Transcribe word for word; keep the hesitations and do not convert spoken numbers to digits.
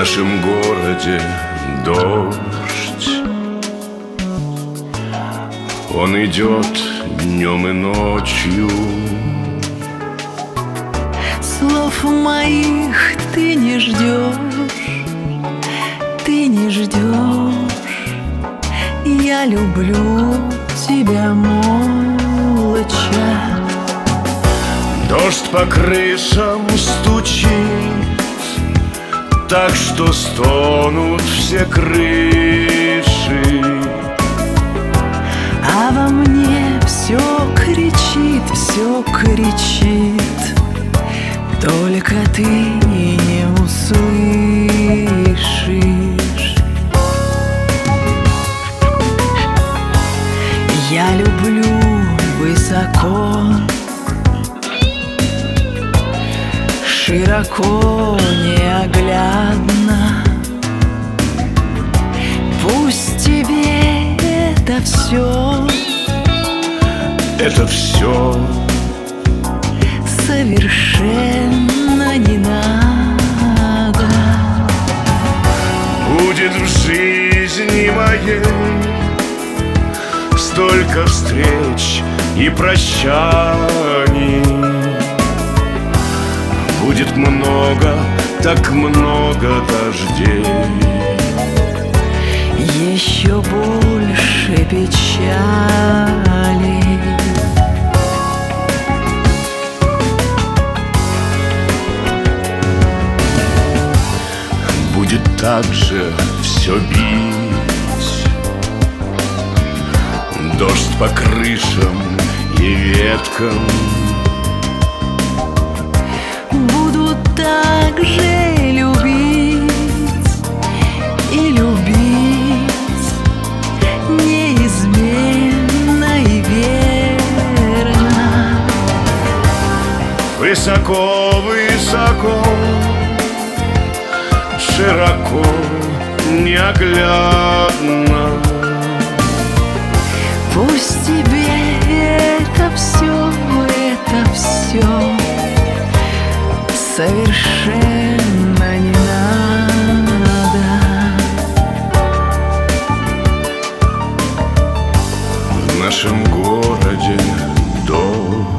нашем городе дождь. Он идет днем и ночью. Слов моих ты не ждешь, ты не ждешь. Я люблю тебя молча. Дождь по крышам стучит, так что стонут все крыши. А во мне все кричит, все кричит, только ты не услышишь. Я люблю высоко, широко, неоглядно. Пусть тебе это все, Это все совершенно не надо. будет в жизни моей столько встреч и прощаний. Будет много, так много дождей. Еще больше печали. Будет так же все бить, дождь по крышам и веткам. Буду так же любить и любить, неизменно и верно. Высоко, высоко, широко, неоглядно. Пусть тебе это все, это все совершенно не надо. В нашем городе дождь.